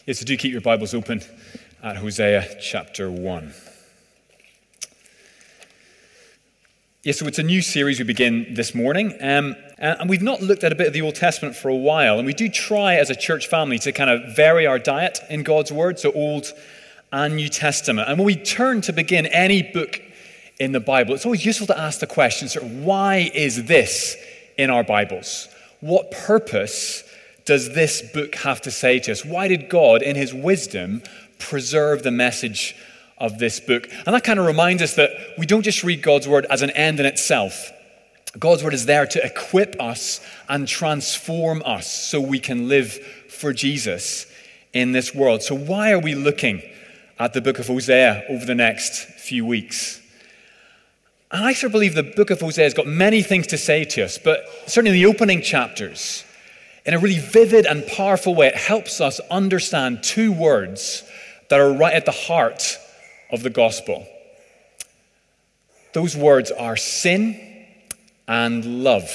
Yes, so do keep your Bibles open at Hosea chapter 1. Yes, so it's a new series we begin this morning. And we've not looked at a bit of the Old Testament for a while. And we do try as a church family to kind of vary our diet in God's Word, so Old and New Testament. And when we turn to begin any book in the Bible, it's always useful to ask the question, sort of, why is this in our Bibles? What purpose does this book have to say to us? Why did God, in his wisdom, preserve the message of this book? And that kind of reminds us that we don't just read God's word as an end in itself. God's word is there to equip us and transform us so we can live for Jesus in this world. So why are we looking at the book of Hosea over the next few weeks? And I sort of believe the book of Hosea has got many things to say to us, but certainly in the opening chapters, in a really vivid and powerful way, it helps us understand two words that are right at the heart of the gospel. Those words are sin and love.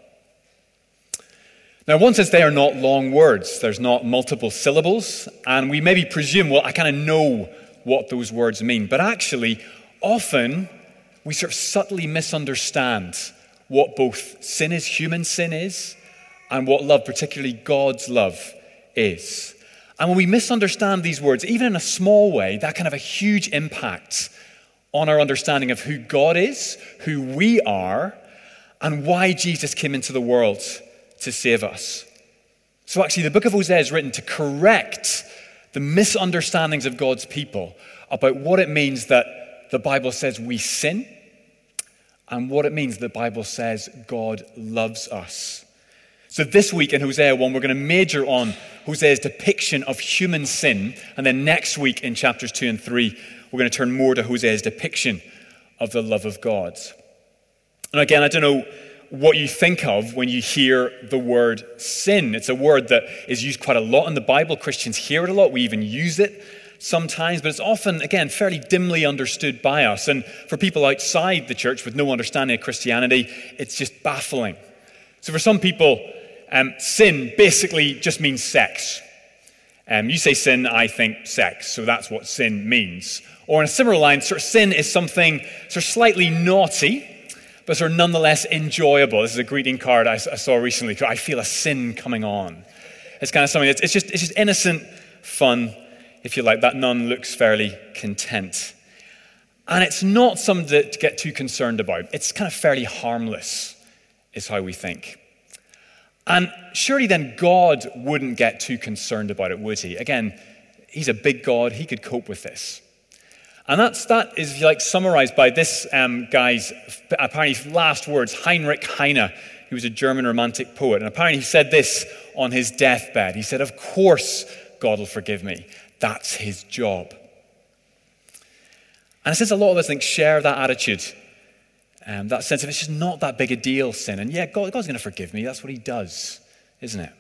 Now, in one sense, they are not long words. There's not multiple syllables, and we maybe presume, well, I kind of know what those words mean. But actually, often, we sort of subtly misunderstand what both sin is, human sin is, and what love, particularly God's love, is. And when we misunderstand these words, even in a small way, that can have a huge impact on our understanding of who God is, who we are, and why Jesus came into the world to save us. So actually, the book of Hosea is written to correct the misunderstandings of God's people about what it means that the Bible says we sin, and what it means the Bible says God loves us. So this week in Hosea 1, we're going to major on Hosea's depiction of human sin. And then next week in chapters 2 and 3, we're going to turn more to Hosea's depiction of the love of God. And again, I don't know what you think of when you hear the word sin. It's a word that is used quite a lot in the Bible. Christians hear it a lot. We even use it sometimes. But it's often, again, fairly dimly understood by us. And for people outside the church with no understanding of Christianity, it's just baffling. So for some people, sin basically just means sex. You say sin, I think sex. So that's what sin means. Or in a similar line, sort of sin is something sort of slightly naughty, but sort of nonetheless enjoyable. This is a greeting card I saw recently. I feel a sin coming on. It's kind of something it's just innocent fun, if you like. That nun looks fairly content. And it's not something to get too concerned about. It's kind of fairly harmless, is how we think. And surely then God wouldn't get too concerned about it, would he? Again, he's a big God. He could cope with this. And that is, if you like, summarized by this guy's apparently last words, Heinrich Heine. He was a German romantic poet. And apparently he said this on his deathbed. He said, "Of course God will forgive me. That's his job." And since a lot of us, I think, share that attitude, that sense of it's just not that big a deal, sin. And yeah, God's going to forgive me. That's what he does, isn't it?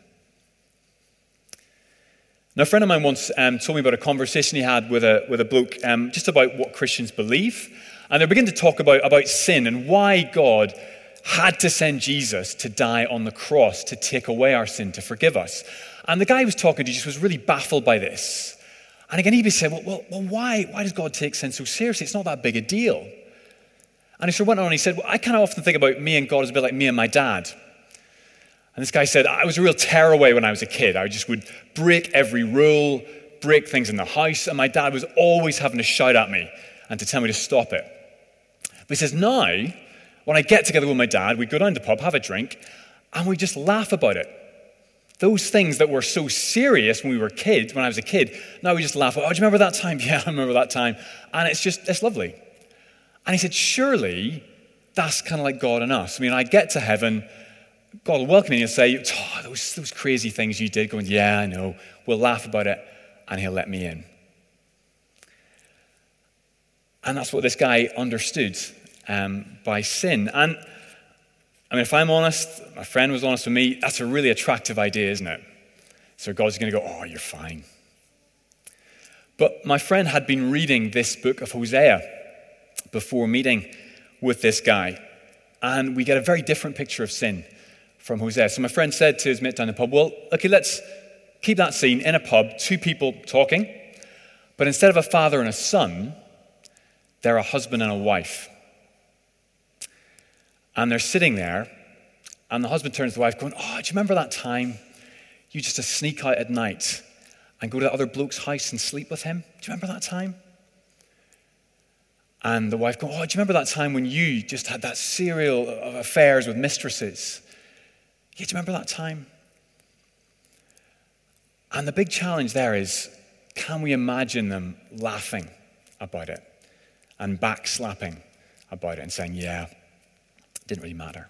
Now, a friend of mine once told me about a conversation he had with a bloke just about what Christians believe. And they began to talk about sin and why God had to send Jesus to die on the cross to take away our sin, to forgive us. And the guy he was talking to just was really baffled by this. And again, he'd be saying, well, why does God take sin so seriously? It's not that big a deal. And he sort of went on and he said, well, I kind of often think about me and God as a bit like me and my dad. And this guy said, I was a real tearaway when I was a kid. I just would break every rule, break things in the house, and my dad was always having to shout at me and to tell me to stop it. But he says, now, when I get together with my dad, we go down to the pub, have a drink, and we just laugh about it. Those things that were so serious when I was a kid, now we just laugh. Oh, do you remember that time? Yeah, I remember that time. And it's lovely. And he said, surely that's kind of like God and us. I mean, I get to heaven, God will welcome me and say, oh, those crazy things you did, going, yeah, I know. We'll laugh about it, and he'll let me in. And that's what this guy understood by sin. And I mean, if I'm honest, my friend was honest with me, that's a really attractive idea, isn't it? So God's going to go, oh, you're fine. But my friend had been reading this book of Hosea before meeting with this guy. And we get a very different picture of sin from Hosea. So my friend said to his mate down the pub, well, okay, let's Keep that scene in a pub, two people talking, but instead of a father and a son, they're a husband and a wife. And they're sitting there, and the husband turns to the wife going, "Oh, do you remember that time you used to sneak out at night and go to the other bloke's house and sleep with him? Do you remember that time?" And the wife goes, "Oh, do you remember that time when you just had that serial of affairs with mistresses? Yeah, do you remember that time?" And the big challenge there is, can we imagine them laughing about it and backslapping about it and saying, "Yeah, it didn't really matter"?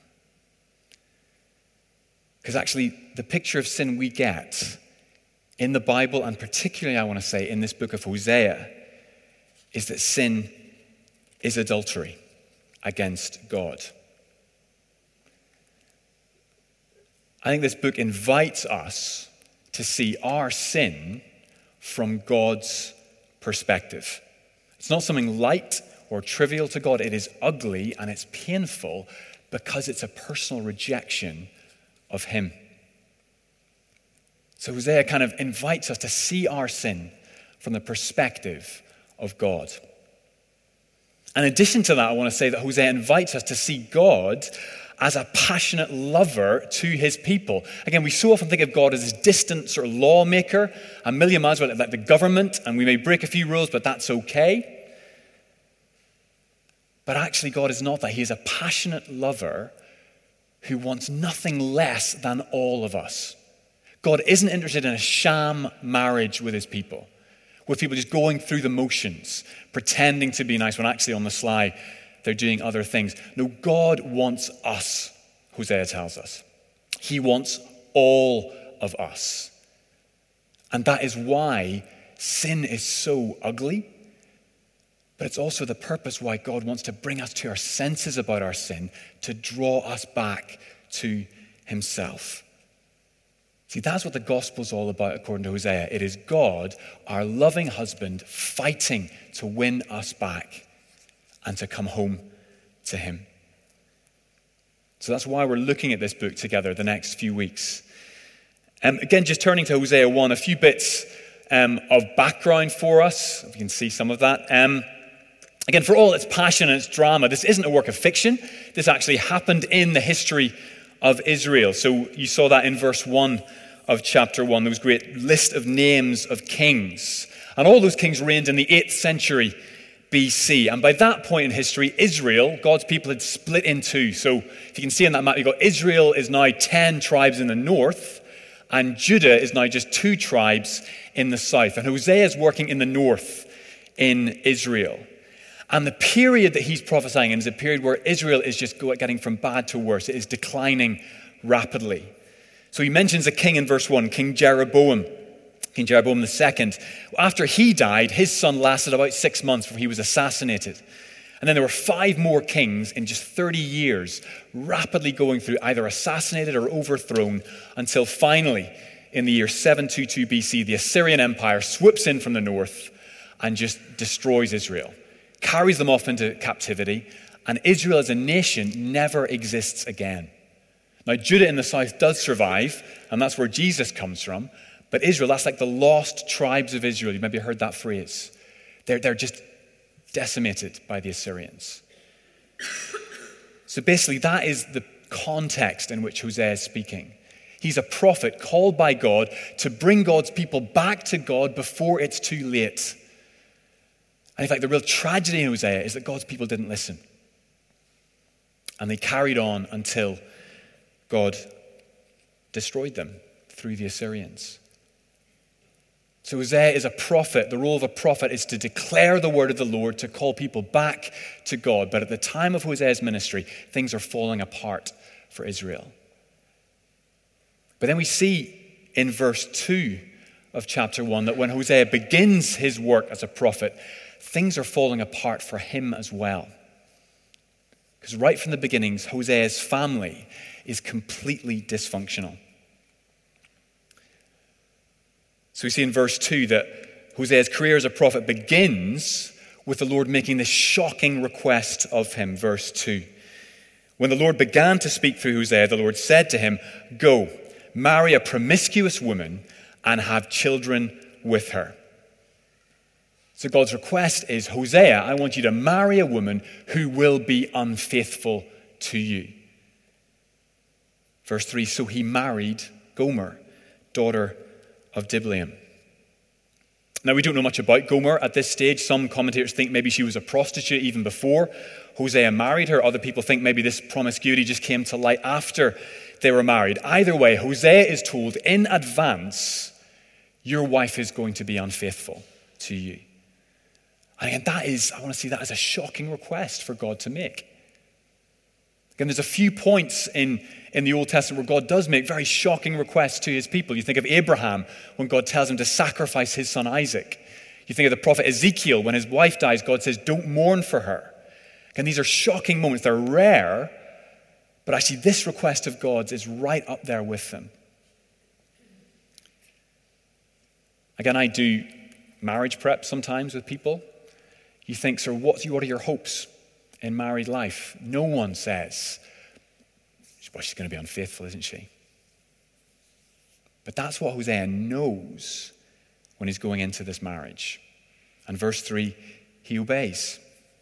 Because actually, the picture of sin we get in the Bible, and particularly, I want to say, in this book of Hosea, is that sin is adultery against God. I think this book invites us to see our sin from God's perspective. It's not something light or trivial to God. It is ugly and it's painful because it's a personal rejection of Him. So Hosea kind of invites us to see our sin from the perspective of God. In addition to that, I want to say that Hosea invites us to see God as a passionate lover to His people. Again, we so often think of God as this distant sort of lawmaker, a million miles away, like the government, and we may break a few rules, but that's okay. But actually, God is not that. He is a passionate lover who wants nothing less than all of us. God isn't interested in a sham marriage with His people, with people just going through the motions, pretending to be nice when actually on the sly they're doing other things. No, God wants us, Hosea tells us. He wants all of us. And that is why sin is so ugly. But it's also the purpose why God wants to bring us to our senses about our sin, to draw us back to Himself. See, that's what the gospel's all about, according to Hosea. It is God, our loving husband, fighting to win us back and to come home to Him. So that's why we're looking at this book together the next few weeks. Again, just turning to Hosea 1, a few bits of background for us. If you can see some of that. Again, for all its passion and its drama, this isn't a work of fiction. This actually happened in the history of Israel. So you saw that in verse 1 of chapter 1. There was a great list of names of kings. And all those kings reigned in the 8th century BC. And by that point in history, Israel, God's people, had split in two. So if you can see on that map, you've got Israel is now 10 tribes in the north, and Judah is now just 2 tribes in the south. And Hosea is working in the north in Israel. And the period that he's prophesying in is a period where Israel is just getting from bad to worse. It is declining rapidly. So he mentions a king in verse 1, King Jeroboam II. After he died, his son lasted about 6 months before he was assassinated. And then there were 5 more kings in just 30 years, rapidly going through, either assassinated or overthrown, until finally, in the year 722 BC, the Assyrian Empire swoops in from the north and just destroys Israel, carries them off into captivity, and Israel as a nation never exists again. Now, Judah in the south does survive, and that's where Jesus comes from. But Israel, that's like the lost tribes of Israel. You maybe heard that phrase. They're just decimated by the Assyrians. So basically, that is the context in which Hosea is speaking. He's a prophet called by God to bring God's people back to God before it's too late. And in fact, the real tragedy in Hosea is that God's people didn't listen. And they carried on until God destroyed them through the Assyrians. So Hosea is a prophet. The role of a prophet is to declare the word of the Lord, to call people back to God. But at the time of Hosea's ministry, things are falling apart for Israel. But then we see in verse 2 of chapter 1 that when Hosea begins his work as a prophet, things are falling apart for him as well. Because right from the beginnings, Hosea's family is completely dysfunctional. So we see in verse 2 that Hosea's career as a prophet begins with the Lord making this shocking request of him. Verse 2. When the Lord began to speak through Hosea, the Lord said to him, "Go, marry a promiscuous woman and have children with her. So God's request is, Hosea, I want you to marry a woman who will be unfaithful to you. Verse 3, so he married Gomer, daughter of Diblaim. Now, we don't know much about Gomer at this stage. Some commentators think maybe she was a prostitute even before Hosea married her. Other people think maybe this promiscuity just came to light after they were married. Either way, Hosea is told in advance, your wife is going to be unfaithful to you. And again, I want to see that as a shocking request for God to make. Again, there's a few points in the Old Testament where God does make very shocking requests to his people. You think of Abraham when God tells him to sacrifice his son Isaac. You think of the prophet Ezekiel when his wife dies, God says, don't mourn for her. Again, these are shocking moments. They're rare, but actually this request of God's is right up there with them. Again, I do marriage prep sometimes with people. You think, sir, what are your hopes in married life? No one says, well, she's going to be unfaithful, isn't she? But that's what Hosea knows when he's going into this marriage. And verse 3, he obeys.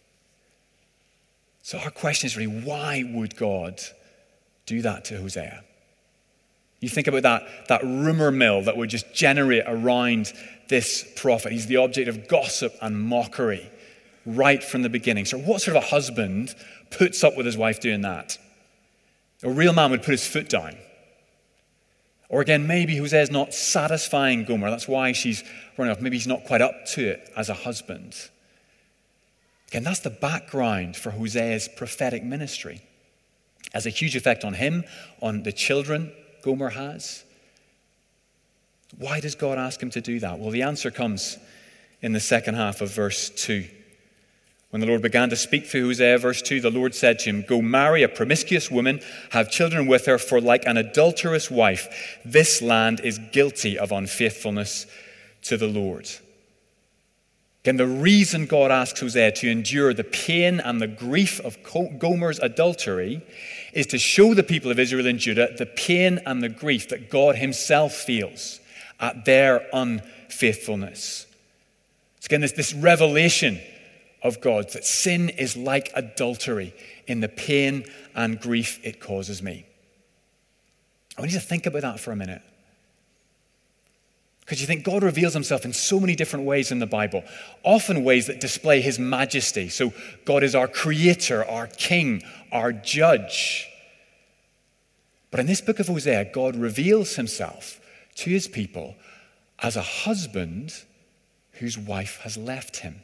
So our question is really, why would God do that to Hosea? You think about that rumor mill that would just generate around this prophet. He's the object of gossip and mockery right from the beginning. So what sort of a husband puts up with his wife doing that? A real man would put his foot down. Or again, maybe Hosea's not satisfying Gomer. That's why she's running off. Maybe he's not quite up to it as a husband. Again, that's the background for Hosea's prophetic ministry. It has a huge effect on him, on the children Gomer has. Why does God ask him to do that? Well, the answer comes in the second half of verse 2. When the Lord began to speak through Hosea, verse 2, the Lord said to him, go marry a promiscuous woman, have children with her, for like an adulterous wife, this land is guilty of unfaithfulness to the Lord. Again, the reason God asks Hosea to endure the pain and the grief of Gomer's adultery is to show the people of Israel and Judah the pain and the grief that God himself feels at their unfaithfulness. So again, this revelation of God, that sin is like adultery in the pain and grief it causes me. I want you to think about that for a minute. Because you think God reveals himself in so many different ways in the Bible, often ways that display his majesty. So God is our creator, our king, our judge. But in this book of Hosea, God reveals himself to his people as a husband whose wife has left him.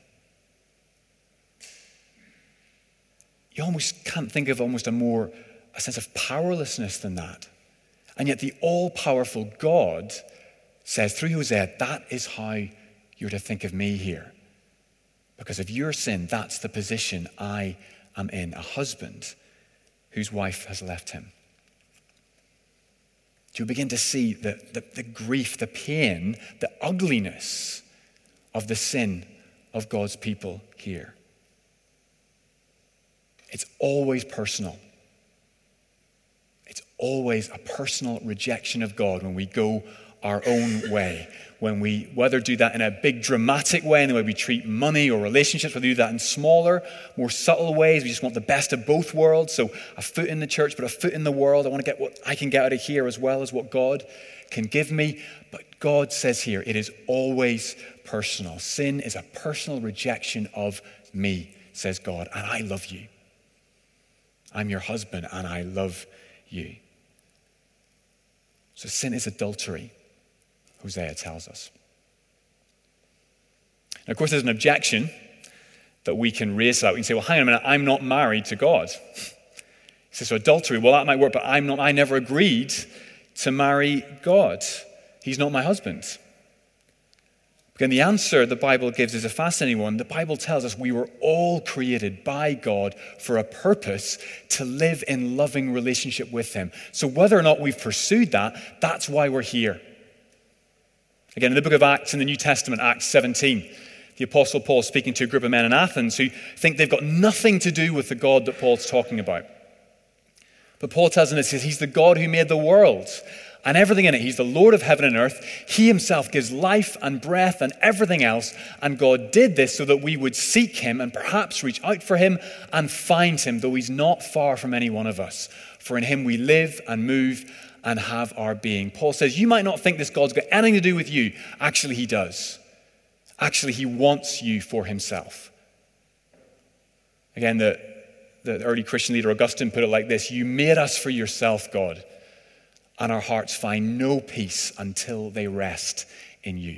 You almost can't think of a sense of powerlessness than that. And yet the all-powerful God says through Hosea, that is how you're to think of me here. Because of your sin, that's the position I am in, a husband whose wife has left him. You begin to see the grief, the pain, the ugliness of the sin of God's people here. It's always personal. It's always a personal rejection of God when we go our own way. When we whether do that in a big dramatic way, in the way we treat money or relationships, whether we do that in smaller, more subtle ways. We just want the best of both worlds. So a foot in the church, but a foot in the world. I want to get what I can get out of here as well as what God can give me. But God says here, it is always personal. Sin is a personal rejection of me, says God, and I love you. I'm your husband and I love you. So sin is adultery, Hosea tells us. Now, of course, there's an objection that we can raise to that. We can say, well, hang on a minute, I'm not married to God. He says, so adultery, well, that might work, but I never agreed to marry God. He's not my husband. Again, the answer the Bible gives is a fascinating one. The Bible tells us we were all created by God for a purpose to live in loving relationship with him. So whether or not we've pursued that, that's why we're here. Again, in the book of Acts in the New Testament, Acts 17, the Apostle Paul is speaking to a group of men in Athens who think they've got nothing to do with the God that Paul's talking about. But Paul tells them this, he's the God who made the world and everything in it. He's the Lord of heaven and earth. He himself gives life and breath and everything else. And God did this so that we would seek him and perhaps reach out for him and find him, though he's not far from any one of us. For in him we live and move and have our being. Paul says, you might not think this God's got anything to do with you. Actually, he does. Actually, he wants you for himself. Again, the early Christian leader Augustine put it like this: you made us for yourself, God, and our hearts find no peace until they rest in you.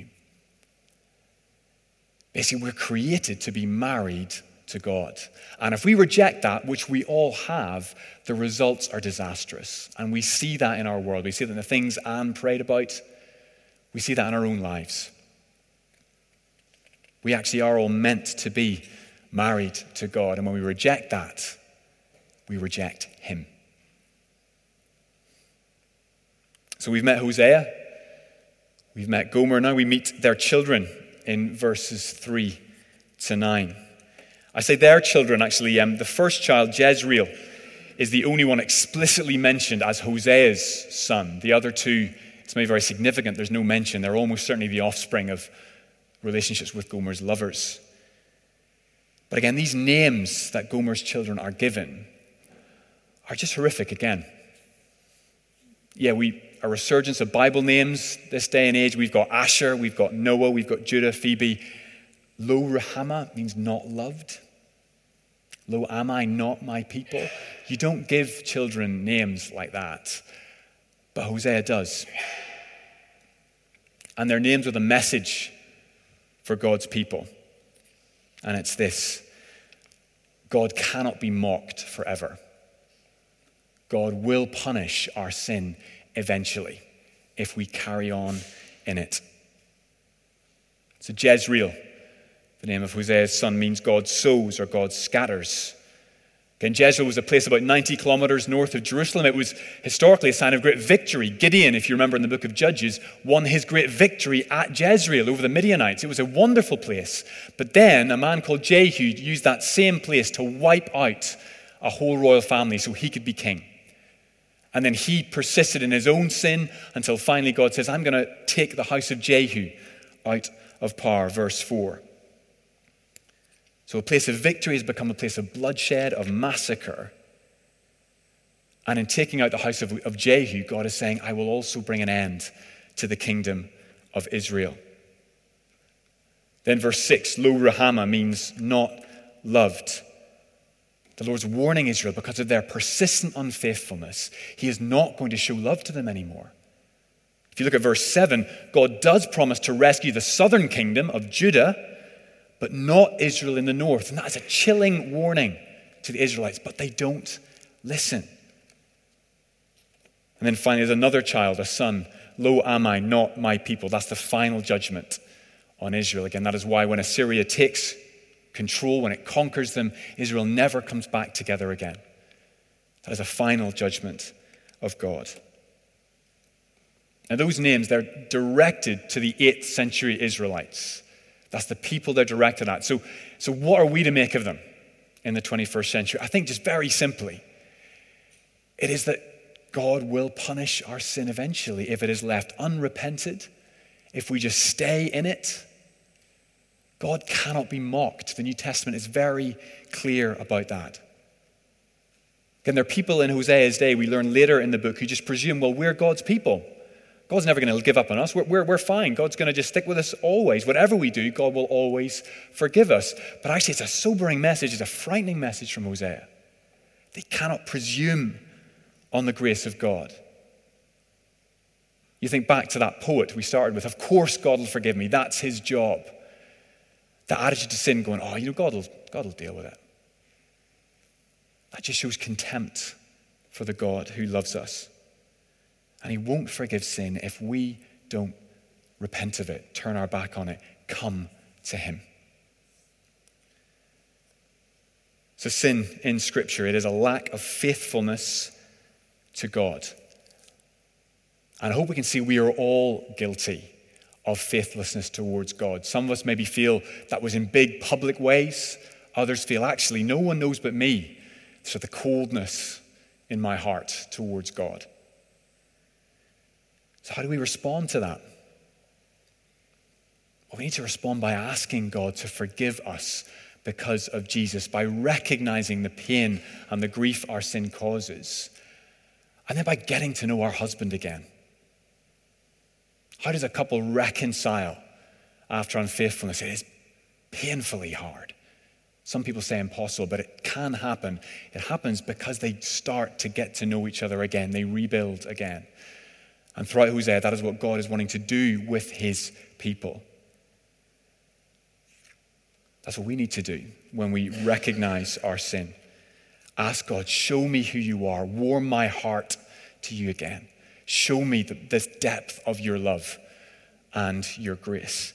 Basically, we're created to be married to God. And if we reject that, which we all have, the results are disastrous. And we see that in our world. We see that in the things Anne prayed about. We see that in our own lives. We actually are all meant to be married to God. And when we reject that, we reject him. So we've met Hosea, we've met Gomer, now we meet their children in verses 3 to 9. I say their children, actually. The first child, Jezreel, is the only one explicitly mentioned as Hosea's son. The other two, it's maybe very significant, there's no mention. They're almost certainly the offspring of relationships with Gomer's lovers. But again, these names that Gomer's children are given are just horrific again. Yeah, a resurgence of Bible names this day and age. We've got Asher, we've got Noah, we've got Judah, Phoebe. Lo Ruhamah means not loved. Lo am I not my people? You don't give children names like that. But Hosea does. And their names are the message for God's people. And it's this: God cannot be mocked forever. God will punish our sin eventually if we carry on in it. So Jezreel, the name of Hosea's son, means God sows or God scatters. Again, Jezreel was a place about 90 kilometers north of Jerusalem. It was historically a sign of great victory. Gideon, if you remember in the book of Judges, won his great victory at Jezreel over the Midianites. It was a wonderful place. But then a man called Jehu used that same place to wipe out a whole royal family so he could be king. And then he persisted in his own sin until finally God says, I'm going to take the house of Jehu out of power. Verse 4. So a place of victory has become a place of bloodshed, of massacre. And in taking out the house of Jehu, God is saying, I will also bring an end to the kingdom of Israel. Then verse 6, Lo Ruhamah means not loved. The Lord's warning Israel because of their persistent unfaithfulness. He is not going to show love to them anymore. If you look at verse 7, God does promise to rescue the southern kingdom of Judah, but not Israel in the north. And that is a chilling warning to the Israelites, but they don't listen. And then finally, there's another child, a son. Lo am I, not my people. That's the final judgment on Israel. Again, that is why when Assyria takes control, when it conquers them, Israel never comes back together again. That is a final judgment of God. Now those names, they're directed to the 8th century Israelites. That's the people they're directed at. So what are we to make of them in the 21st century? I think just very simply, it is that God will punish our sin eventually if it is left unrepented, if we just stay in it. God cannot be mocked. The New Testament is very clear about that. Again, there are people in Hosea's day, we learn later in the book, who just presume, well, we're God's people. God's never going to give up on us. We're fine. God's going to just stick with us always. Whatever we do, God will always forgive us. But actually, it's a sobering message. It's a frightening message from Hosea. They cannot presume on the grace of God. You think back to that poet we started with. Of course God will forgive me. That's his job. The attitude to sin going, God will deal with it. That just shows contempt for the God who loves us. And he won't forgive sin if we don't repent of it, turn our back on it, come to him. So sin in Scripture, it is a lack of faithfulness to God. And I hope we can see we are all guilty of faithlessness towards God. Some of us maybe feel that was in big public ways. Others feel, actually, no one knows but me. So the coldness in my heart towards God. So how do we respond to that? Well, we need to respond by asking God to forgive us because of Jesus, by recognizing the pain and the grief our sin causes, and then by getting to know our husband again. How does a couple reconcile after unfaithfulness? It is painfully hard. Some people say impossible, but it can happen. It happens because they start to get to know each other again. They rebuild again. And throughout Hosea, that is what God is wanting to do with his people. That's what we need to do when we recognize our sin. Ask God, show me who you are. Warm my heart to you again. Show me this depth of your love and your grace.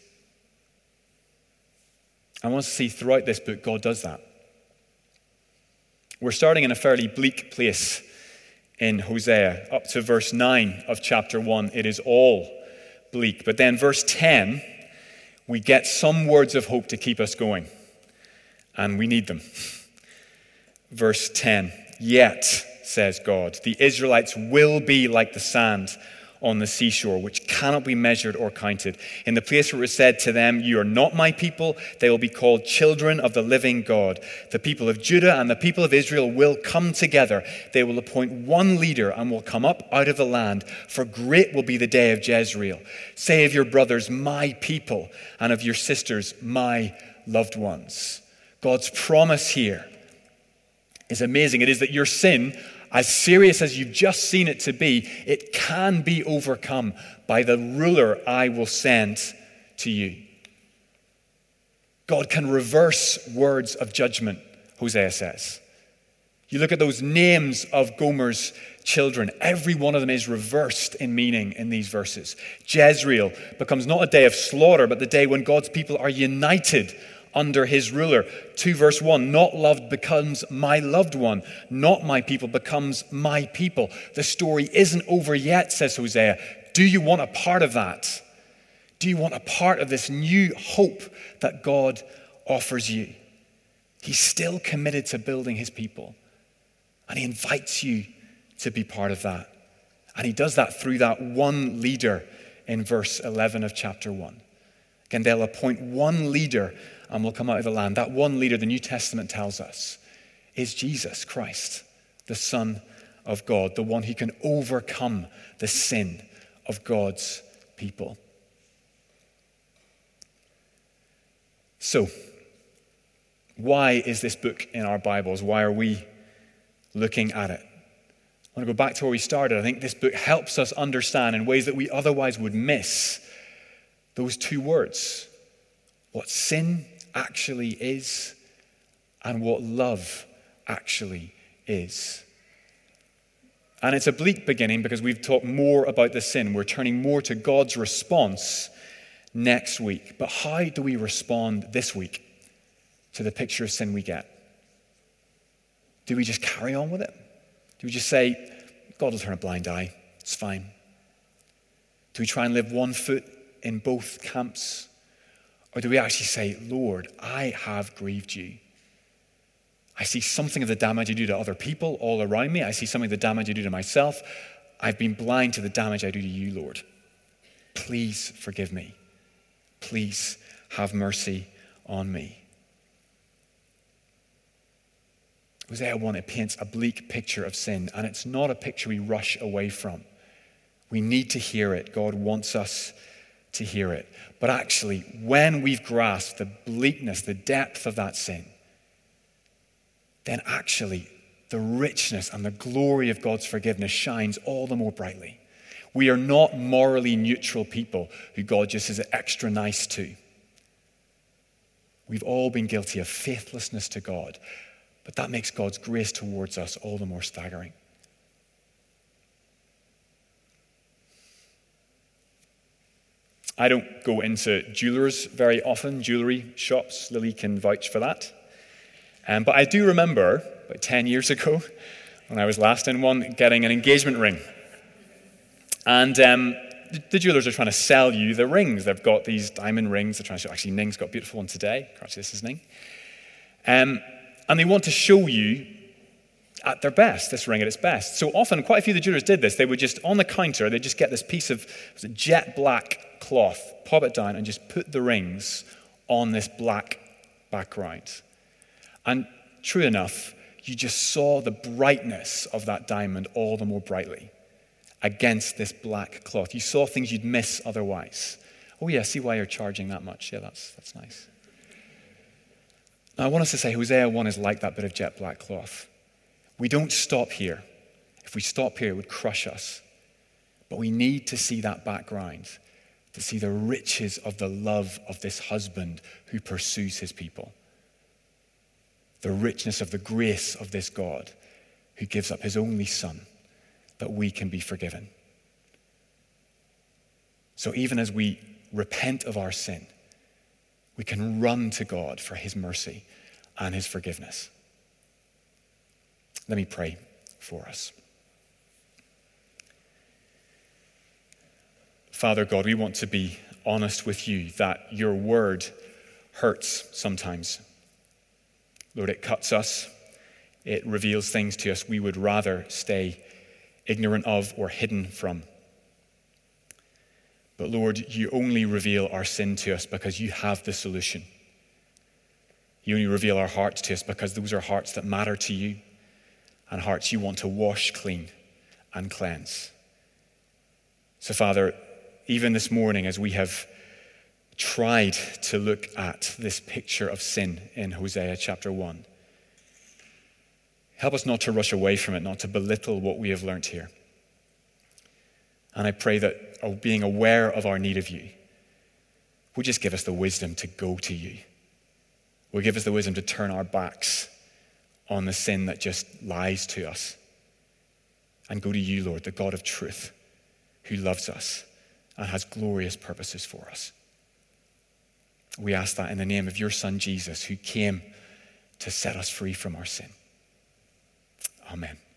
I want to see throughout this book, God does that. We're starting in a fairly bleak place in Hosea. Up to verse 9 of chapter 1, it is all bleak. But then verse 10, we get some words of hope to keep us going. And we need them. Verse 10, yet, says God, the Israelites will be like the sand on the seashore, which cannot be measured or counted. In the place where it was said to them, you are not my people, they will be called children of the living God. The people of Judah and the people of Israel will come together. They will appoint one leader and will come up out of the land, for great will be the day of Jezreel. Say of your brothers, my people, and of your sisters, my loved ones. God's promise here is amazing. It is that your sin, as serious as you've just seen it to be, it can be overcome by the ruler I will send to you. God can reverse words of judgment, Hosea says. You look at those names of Gomer's children, every one of them is reversed in meaning in these verses. Jezreel becomes not a day of slaughter, but the day when God's people are united under his ruler. 2 verse 1, not loved becomes my loved one. Not my people becomes my people. The story isn't over yet, says Hosea. Do you want a part of that? Do you want a part of this new hope that God offers you? He's still committed to building his people. And he invites you to be part of that. And he does that through that one leader in verse 11 of chapter 1. Again, they'll appoint one leader and will come out of the land. That one leader, the New Testament tells us, is Jesus Christ, the Son of God, the one who can overcome the sin of God's people. So, why is this book in our Bibles? Why are we looking at it? I want to go back to where we started. I think this book helps us understand in ways that we otherwise would miss those two words: what sin actually is and what love actually is. And it's a bleak beginning because we've talked more about the sin. We're turning more to God's response next week. But how do we respond this week to the picture of sin we get? Do we just carry on with it? Do we just say, God will turn a blind eye, it's fine? Do we try and live one foot in both camps? Or do we actually say, Lord, I have grieved you. I see something of the damage I do to other people all around me. I see something of the damage I do to myself. I've been blind to the damage I do to you, Lord. Please forgive me. Please have mercy on me. Hosea 1, it paints a bleak picture of sin, and it's not a picture we rush away from. We need to hear it. God wants us to hear it. But actually, when we've grasped the bleakness, the depth of that sin, then actually the richness and the glory of God's forgiveness shines all the more brightly. We are not morally neutral people who God just is extra nice to. We've all been guilty of faithlessness to God, but that makes God's grace towards us all the more staggering. I don't go into jewelers very often, jewelry shops. Lily can vouch for that. But I do remember about 10 years ago, when I was last in one, getting an engagement ring. And the jewelers are trying to sell you the rings. They've got these diamond rings. They're trying to show, actually, Ning's got a beautiful one today. Actually, this is Ning. And they want to show you at their best, this ring at its best. So often, quite a few of the jewelers did this. They would just, on the counter, they'd just get this piece of jet black cloth, pop it down, and just put the rings on this black background. And true enough, you just saw the brightness of that diamond all the more brightly against this black cloth. You saw things you'd miss otherwise. Oh yeah, see why you're charging that much. Yeah, that's nice. Now I want us to say Hosea 1 is like that bit of jet black cloth. We don't stop here. If we stop here, it would crush us. But we need to see that background, to see the riches of the love of this husband who pursues his people. The richness of the grace of this God who gives up his only son that we can be forgiven. So even as we repent of our sin, we can run to God for his mercy and his forgiveness. Let me pray for us. Father God, we want to be honest with you that your word hurts sometimes. Lord, it cuts us. It reveals things to us we would rather stay ignorant of or hidden from. But Lord, you only reveal our sin to us because you have the solution. You only reveal our hearts to us because those are hearts that matter to you and hearts you want to wash clean and cleanse. So Father, even this morning as we have tried to look at this picture of sin in Hosea chapter 1, help us not to rush away from it, not to belittle what we have learned here. And I pray that being aware of our need of you will just give us the wisdom to go to you. Will give us the wisdom to turn our backs on the sin that just lies to us and go to you, Lord, the God of truth, who loves us and has glorious purposes for us. We ask that in the name of your Son, Jesus, who came to set us free from our sin. Amen.